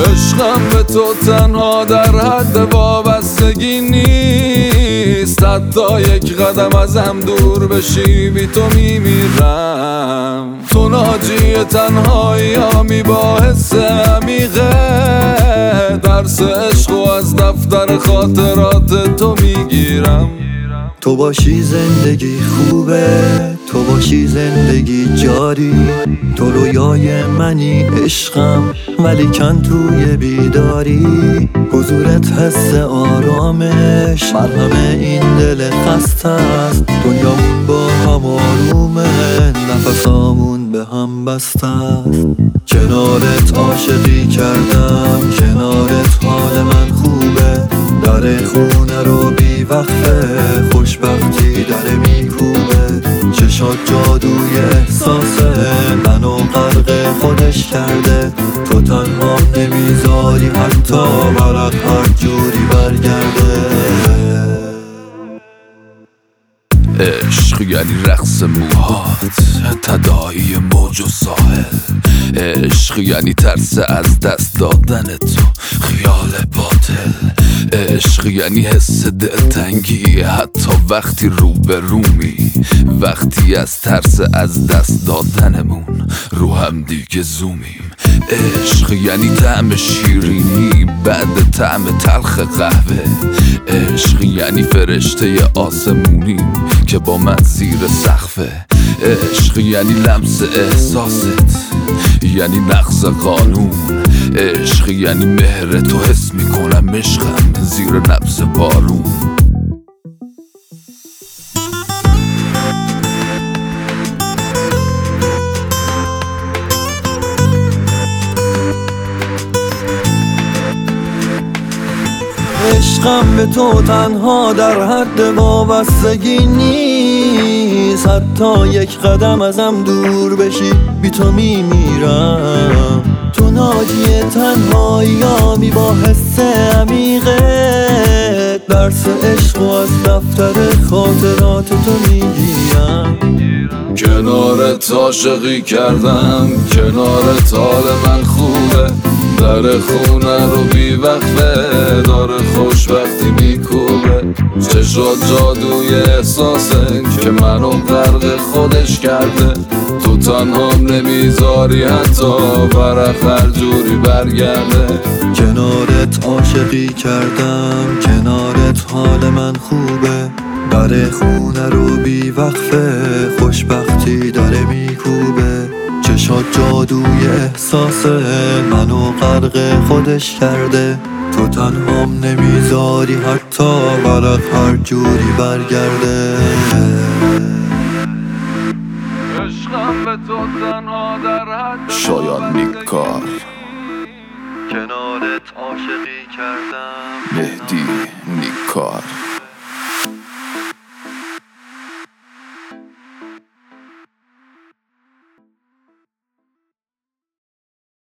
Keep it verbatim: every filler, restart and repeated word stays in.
عشقم به تو تنها در حد وابستگی نیست، حتی یک قدم ازم دور بشی بی تو میمیرم. تو ناجی تنهایی همی با حس عمیقه، درس عشق و از دفتر خاطرات تو میگیرم. تو باشی زندگی خوبه، تو باشی زندگی جاری، تو رویای منی عشقم ولی کن توی بیداری. حضورت حس آرامش، مرهم این دل خسته است. دنیامون با هم آرومه، نفسامون به هم بسته است. کنارت عاشقی کردم، کنارت حال من خوبه. در خونه رو بی وقفه، خوشبختی در میکوبه. چشات جادوی احساسه، منو غرق خودش کرده. تو تنها نمیذاری حتی ورق هر جوری برگرده. عشق یعنی رقص موهات، تداعی موج و ساحل. عشق یعنی ترس از دست دادن تو، خیال باطل. عشق یعنی حس دلتنگی حتی وقتی رو به رومی، وقتی از ترس از دست دادنمون رو هم دیگه زومیم. عشق یعنی طعم شیرینی بعد طعم تلخ قهوه. عشق یعنی فرشته آسمونیم که با من زیر سقفه. عشق یعنی لمس احساست، یعنی نقض قانون. عشق یعنی مهر تو حس میکنم عشقم زیر نبض بارون. عشقم به تو تنها در حد وابستگی نیست، حتی یک قدم ازم دور بشی بی تو میمیرم. تو ناجی تنهاییامی با حس عمیقه، درس عشق و از دفتر خاطرات تو میگیرم. کنارت عاشقی کردم، کنارت حال من خوبه. در خونه رو بی وقفه، داره خوشبختی میکوبه. چشات جادوی احساسه که منو غرق خودش کرده. تو تنهام نمیذاری حتی ورق هر جوری برگرده. کنارت عاشقی کردم، کنارت حال من خوبه. در خونه رو بی وقفه، خوشبختی داره میکوبه. چشات جادوی احساسه، منو غرق خودش کرده. تو تنهام نمیذاری حتی ورق هر جوری برگرده. عشقم به تو تنها در حد شایان نیکار. کنارت عاشقی کردم، مهدی نیکار.